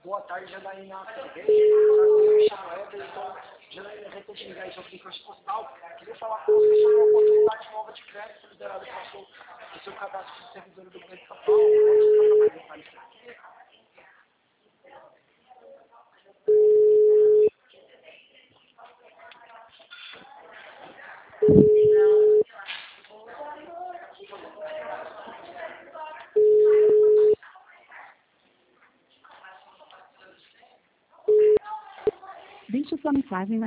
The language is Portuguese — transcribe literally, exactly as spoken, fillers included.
boa tarde, Janaína Silveira. Eu me chamo Éder, estou Janaína Recursos Legais de Ofício Postal. Queria falar com você sobre uma oportunidade nova de crédito liderada pelo seu cadastro de servidor do Banco de São Paulo. Pode mais detalhes aqui. Deixe sua mensagem na